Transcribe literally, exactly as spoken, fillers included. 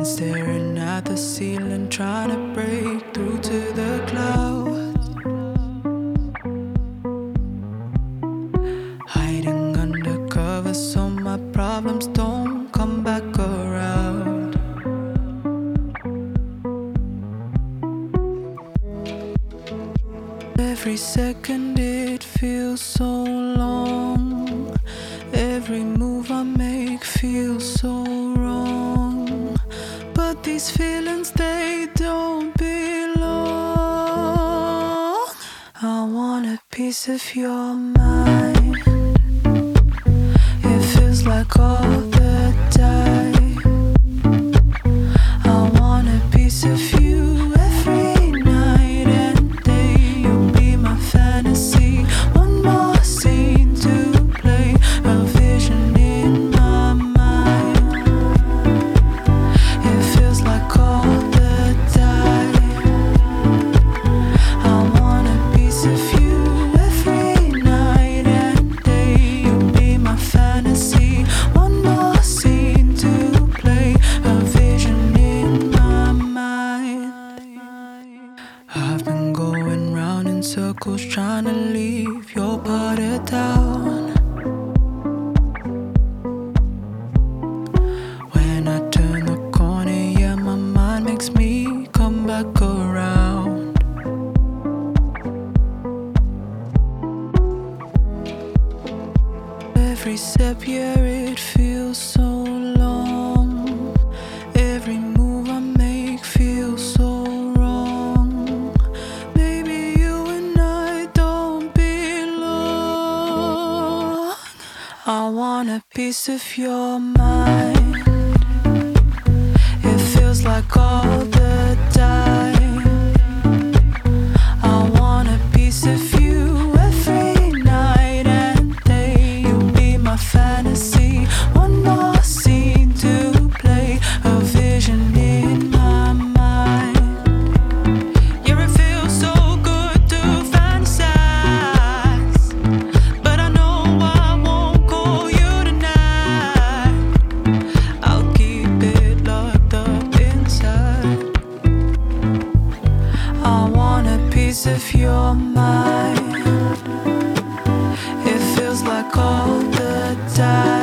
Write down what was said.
staring at the ceiling, trying to break through to the clouds. Hiding under cover so my problems don't come back around. Every second it feels so long. Every move I make feels so wrong. But these feelings, they don't belong. I want a piece of your mind. It feels like all the time. I want a piece of you every night and day. You'll be my fantasy. One more scene to play, a vision in my mind. It feels like all the time. I want a piece of you every night and day. You'll be my fantasy. One more scene to play, a vision in my mind. I've been going round in circles trying to leave your part of town. When I turn the corner, yeah, my mind makes me come back around. Every step, yeah, it feels so long. Every move I make feels so wrong. Maybe you and I don't belong. I want a piece of your mind. It feels like all the time. I want a piece of you every night and day. You'll be my fantasy. One more scene to play, a vision in my mind. Yeah, it feels so good to fantasize, but I know I won't call you tonight. I'll keep it locked up inside. I want a piece of your mind. It feels like all the time.